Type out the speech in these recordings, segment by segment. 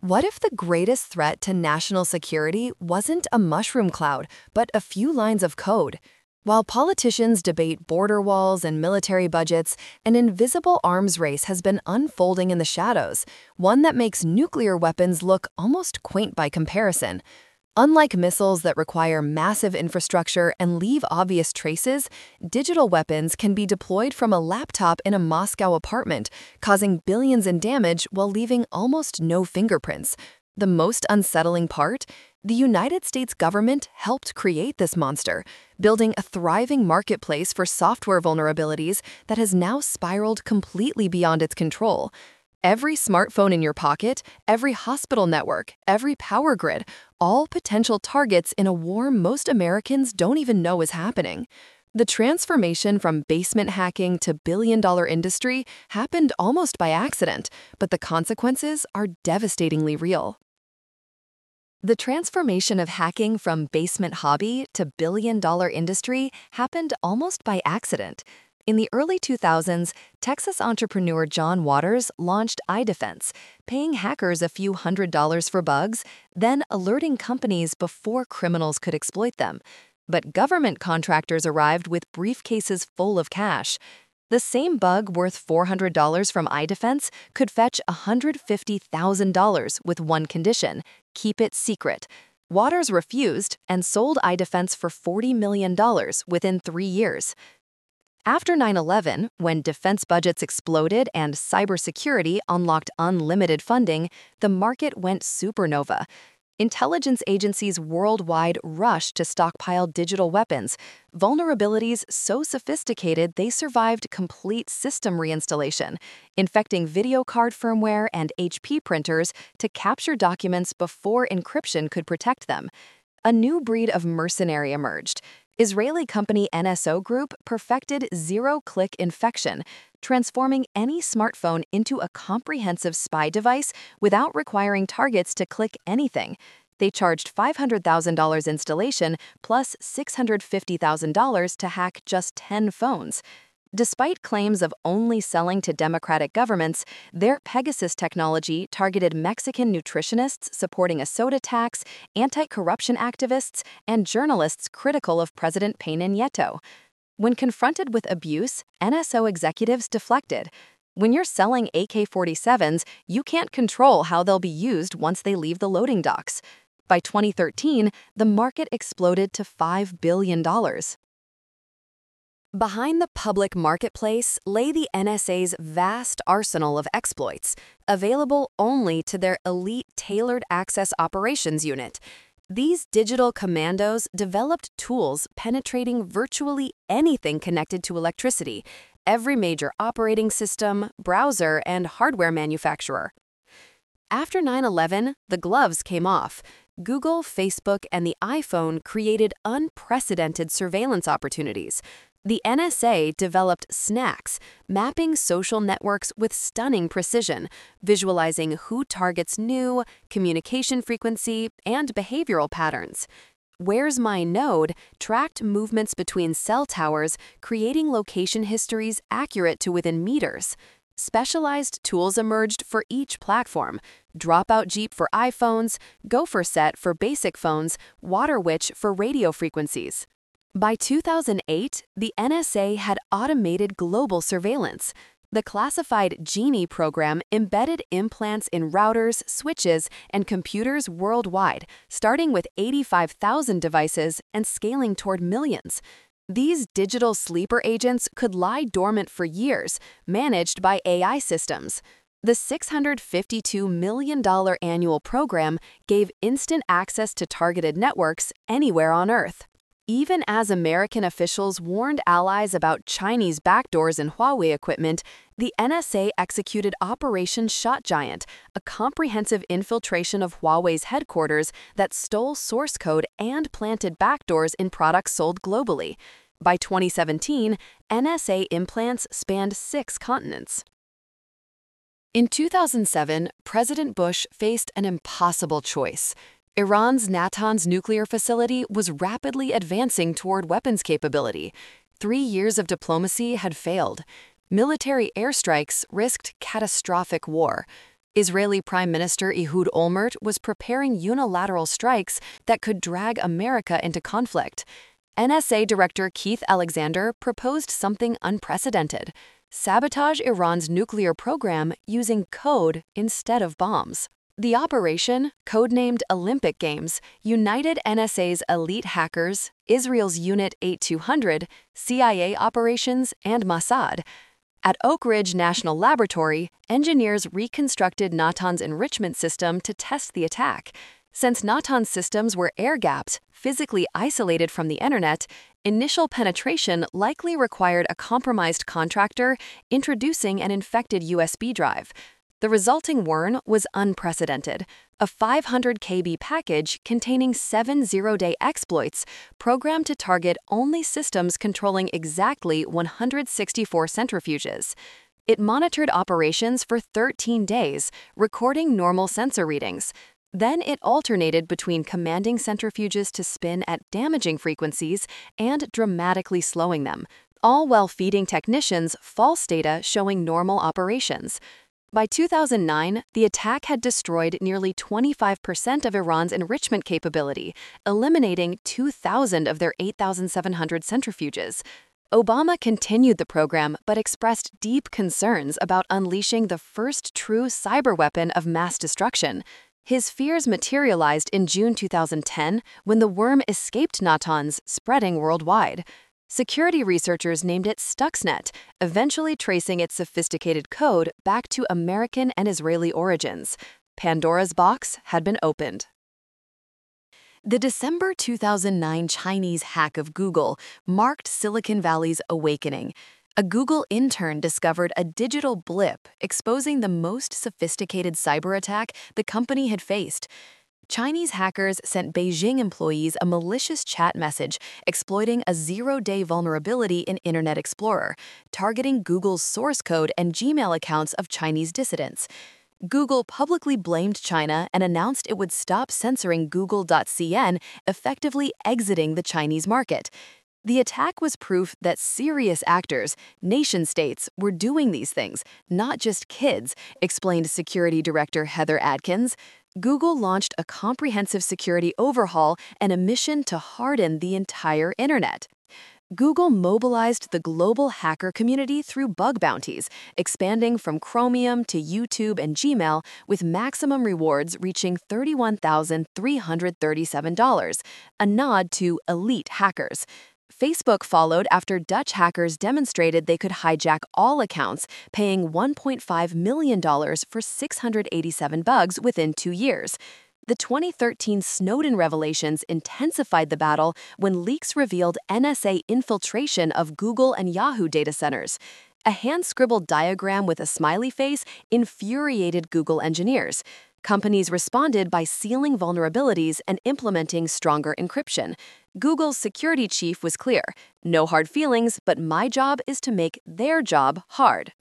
What if the greatest threat to national security wasn't a mushroom cloud, but a few lines of code? While politicians debate border walls and military budgets, an invisible arms race has been unfolding in the shadows, one that makes nuclear weapons look almost quaint by comparison. Unlike missiles that require massive infrastructure and leave obvious traces, digital weapons can be deployed from a laptop in a Moscow apartment, causing billions in damage while leaving almost no fingerprints. The most unsettling part? The United States government helped create this monster, building a thriving marketplace for software vulnerabilities that has now spiraled completely beyond its control. Every smartphone in your pocket, every hospital network, every power grid, all potential targets in a war most Americans don't even know is happening. The transformation from basement hacking to billion-dollar industry happened almost by accident, but the consequences are devastatingly real. The transformation of hacking from basement hobby to billion-dollar industry happened almost by accident. In the early 2000s, Texas entrepreneur John Waters launched iDefense, paying hackers a few $100s for bugs, then alerting companies before criminals could exploit them. But government contractors arrived with briefcases full of cash. The same bug worth $400 from iDefense could fetch $150,000 with one condition: keep it secret. Waters refused and sold iDefense for $40 million within 3 years. After 9/11, when defense budgets exploded and cybersecurity unlocked unlimited funding, the market went supernova. Intelligence agencies worldwide rushed to stockpile digital weapons, vulnerabilities so sophisticated they survived complete system reinstallation, infecting video card firmware and HP printers to capture documents before encryption could protect them. A new breed of mercenary emerged. Israeli company NSO Group perfected zero-click infection, transforming any smartphone into a comprehensive spy device without requiring targets to click anything. They charged $500,000 installation plus $650,000 to hack just 10 phones. Despite claims of only selling to democratic governments, their Pegasus technology targeted Mexican nutritionists supporting a soda tax, anti-corruption activists, and journalists critical of President Peña Nieto. When confronted with abuse, NSO executives deflected. When you're selling AK-47s, you can't control how they'll be used once they leave the loading docks. By 2013, the market exploded to $5 billion. Behind the public marketplace lay the NSA's vast arsenal of exploits, available only to their elite Tailored Access Operations Unit. These digital commandos developed tools penetrating virtually anything connected to electricity, every major operating system, browser, and hardware manufacturer. After 9/11, the gloves came off. Google, Facebook, and the iPhone created unprecedented surveillance opportunities. The NSA developed SNACS, mapping social networks with stunning precision, visualizing who targets new, communication frequency, and behavioral patterns. Where's My Node tracked movements between cell towers, creating location histories accurate to within meters. Specialized tools emerged for each platform: Dropout Jeep for iPhones, Gopher Set for basic phones, Water Witch for radio frequencies. By 2008, the NSA had automated global surveillance. The classified Genie program embedded implants in routers, switches, and computers worldwide, starting with 85,000 devices and scaling toward millions. These digital sleeper agents could lie dormant for years, managed by AI systems. The $652 million annual program gave instant access to targeted networks anywhere on Earth. Even as American officials warned allies about Chinese backdoors in Huawei equipment, the NSA executed Operation Shot Giant, a comprehensive infiltration of Huawei's headquarters that stole source code and planted backdoors in products sold globally. By 2017, NSA implants spanned 6 continents. In 2007, President Bush faced an impossible choice. Iran's Natanz nuclear facility was rapidly advancing toward weapons capability. 3 years of diplomacy had failed. Military airstrikes risked catastrophic war. Israeli Prime Minister Ehud Olmert was preparing unilateral strikes that could drag America into conflict. NSA Director Keith Alexander proposed something unprecedented: sabotage Iran's nuclear program using code instead of bombs. The operation, codenamed Olympic Games, united NSA's elite hackers, Israel's Unit 8200, CIA operations, and Mossad. At Oak Ridge National Laboratory, engineers reconstructed Natan's enrichment system to test the attack. Since Natan's systems were air-gapped, physically isolated from the internet, initial penetration likely required a compromised contractor introducing an infected USB drive. The resulting WRN was unprecedented: a 500 KB package containing 7 zero-day exploits programmed to target only systems controlling exactly 164 centrifuges. It monitored operations for 13 days, recording normal sensor readings. Then it alternated between commanding centrifuges to spin at damaging frequencies and dramatically slowing them, all while feeding technicians false data showing normal operations. By 2009, the attack had destroyed nearly 25% of Iran's enrichment capability, eliminating 2,000 of their 8,700 centrifuges. Obama continued the program but expressed deep concerns about unleashing the first true cyber weapon of mass destruction. His fears materialized in June 2010 when the worm escaped Natanz, spreading worldwide. Security researchers named it Stuxnet, eventually tracing its sophisticated code back to American and Israeli origins. Pandora's box had been opened. The December 2009 Chinese hack of Google marked Silicon Valley's awakening. A Google intern discovered a digital blip exposing the most sophisticated cyber attack the company had faced. Chinese hackers sent Beijing employees a malicious chat message exploiting a zero-day vulnerability in Internet Explorer, targeting Google's source code and Gmail accounts of Chinese dissidents. Google publicly blamed China and announced it would stop censoring Google.cn, effectively exiting the Chinese market. The attack was proof that serious actors, nation-states, were doing these things, not just kids, explained Security Director Heather Adkins. Google launched a comprehensive security overhaul and a mission to harden the entire internet. Google mobilized the global hacker community through bug bounties, expanding from Chromium to YouTube and Gmail, with maximum rewards reaching $31,337, a nod to elite hackers. Facebook followed after Dutch hackers demonstrated they could hijack all accounts, paying $1.5 million for 687 bugs within 2 years. The 2013 Snowden revelations intensified the battle when leaks revealed NSA infiltration of Google and Yahoo data centers. A hand-scribbled diagram with a smiley face infuriated Google engineers. Companies responded by sealing vulnerabilities and implementing stronger encryption. Google's security chief was clear: "No hard feelings, but my job is to make their job hard."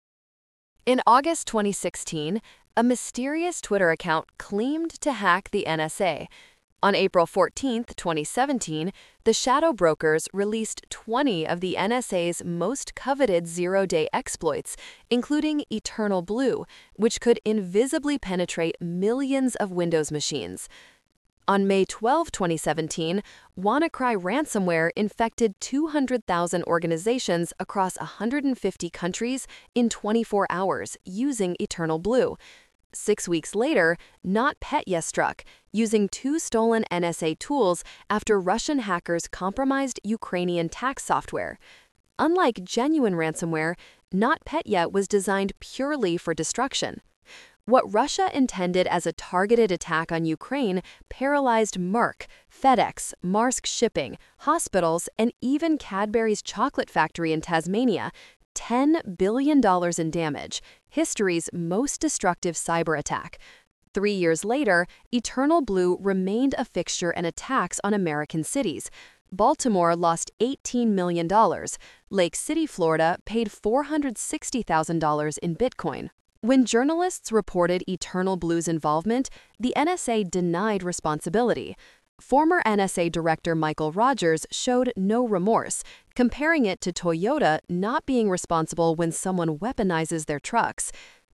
In August 2016, a mysterious Twitter account claimed to hack the NSA. On April 14, 2017, the Shadow Brokers released 20 of the NSA's most coveted zero-day exploits, including Eternal Blue, which could invisibly penetrate millions of Windows machines. On May 12, 2017, WannaCry ransomware infected 200,000 organizations across 150 countries in 24 hours using Eternal Blue. 6 weeks later, NotPetya struck, using 2 stolen NSA tools after Russian hackers compromised Ukrainian tax software. Unlike genuine ransomware, NotPetya was designed purely for destruction. What Russia intended as a targeted attack on Ukraine paralyzed Merck, FedEx, Maersk Shipping, hospitals, and even Cadbury's chocolate factory in Tasmania. $10 billion in damage, history's most destructive cyber attack. 3 years later, Eternal Blue remained a fixture in attacks on American cities. Baltimore lost $18 million. Lake City, Florida paid $460,000 in Bitcoin. When journalists reported Eternal Blue's involvement, the NSA denied responsibility. Former NSA Director Michael Rogers showed no remorse, comparing it to Toyota not being responsible when someone weaponizes their trucks.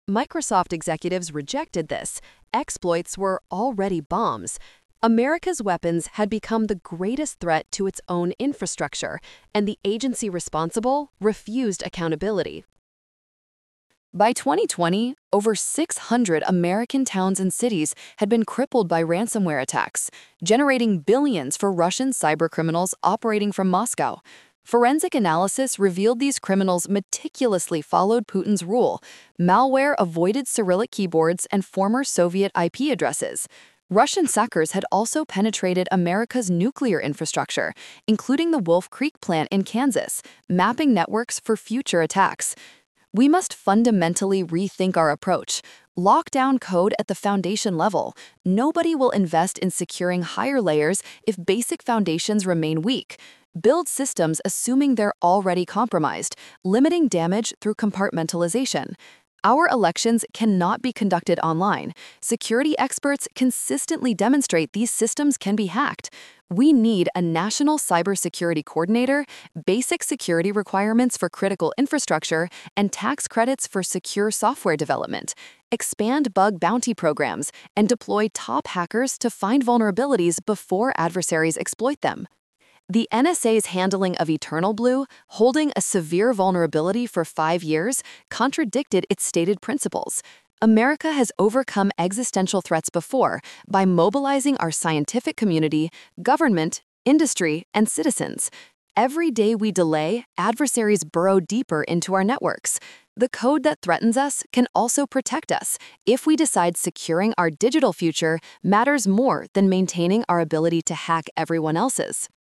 Microsoft executives rejected this. Exploits were already bombs. America's weapons had become the greatest threat to its own infrastructure, and the agency responsible refused accountability. By 2020, over 600 American towns and cities had been crippled by ransomware attacks, generating billions for Russian cybercriminals operating from Moscow. Forensic analysis revealed these criminals meticulously followed Putin's rule. Malware avoided Cyrillic keyboards and former Soviet IP addresses. Russian hackers had also penetrated America's nuclear infrastructure, including the Wolf Creek plant in Kansas, mapping networks for future attacks. We must fundamentally rethink our approach. Lock down code at the foundation level. Nobody will invest in securing higher layers if basic foundations remain weak. Build systems assuming they're already compromised, limiting damage through compartmentalization. Our elections cannot be conducted online. Security experts consistently demonstrate these systems can be hacked. We need a national cybersecurity coordinator, basic security requirements for critical infrastructure, and tax credits for secure software development. Expand bug bounty programs and deploy top hackers to find vulnerabilities before adversaries exploit them. The NSA's handling of Eternal Blue, holding a severe vulnerability for 5 years, contradicted its stated principles. America has overcome existential threats before by mobilizing our scientific community, government, industry, and citizens. Every day we delay, adversaries burrow deeper into our networks. The code that threatens us can also protect us if we decide securing our digital future matters more than maintaining our ability to hack everyone else's.